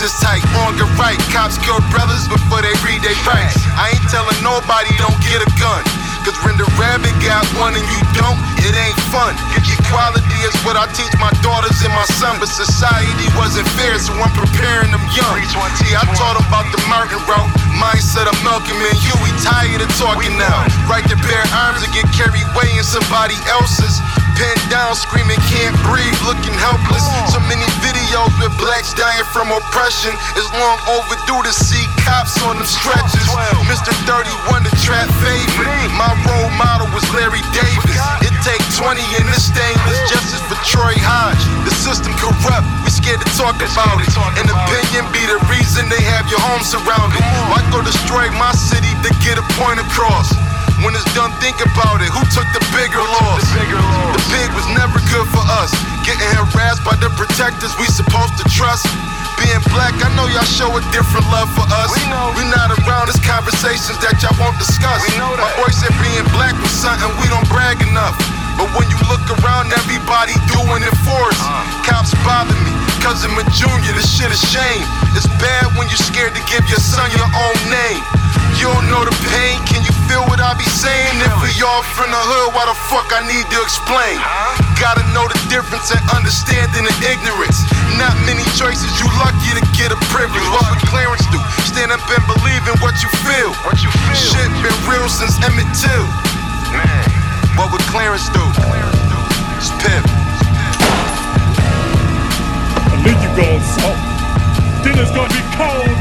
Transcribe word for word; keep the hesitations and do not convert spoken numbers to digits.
is tight, wrong and right. Cops kill brothers before they read their rights. I ain't telling nobody don't get a gun, cause when the rabbit got one and you don't, it ain't fun. Equality is what I teach my daughters and my son, but society wasn't fair, so I'm preparing them young. See, I taught them about the Martin route, mindset of Malcolm and Huey. Tired of talking now, right to bear arms and get carried away in somebody else's. Pinned down, screaming, can't breathe, looking helpless. So many videos with blacks dying from oppression. It's long overdue to see cops on them stretches. Mister thirty-one, the trap favorite. My role model was Larry Davis. It take twenty in this stainless justice for Troy Hodge. The system corrupt, we scared to talk about it. An opinion be the reason they have your home surrounded. Why go destroy my city to get a point across? When it's done, think about it. Who took the bigger loss? The, bigger loss. The big was never good for us. Getting harassed by the protectors we supposed to trust. Being black, I know y'all show a different love for us. We know. We not around this conversations that y'all won't discuss. We know that. My boy said being black was something we don't brag enough. But when you look around, everybody doing it for us. Uh. Cops bother me, cousin my junior, this shit is shame. It's bad when you're scared to give your son your own name. You don't know the pain, can you feel what I be saying? If we all from the hood, why the fuck I need to explain? Gotta know the difference in understanding and ignorance. Not many choices, you lucky to get a privilege. What would Clarence do? Stand up and believe in what you feel. What you feel? Shit been real since Emmett Till. Man, what would Clarence do? It's Pip. I knew you gonna salt. Dinner's gonna be cold.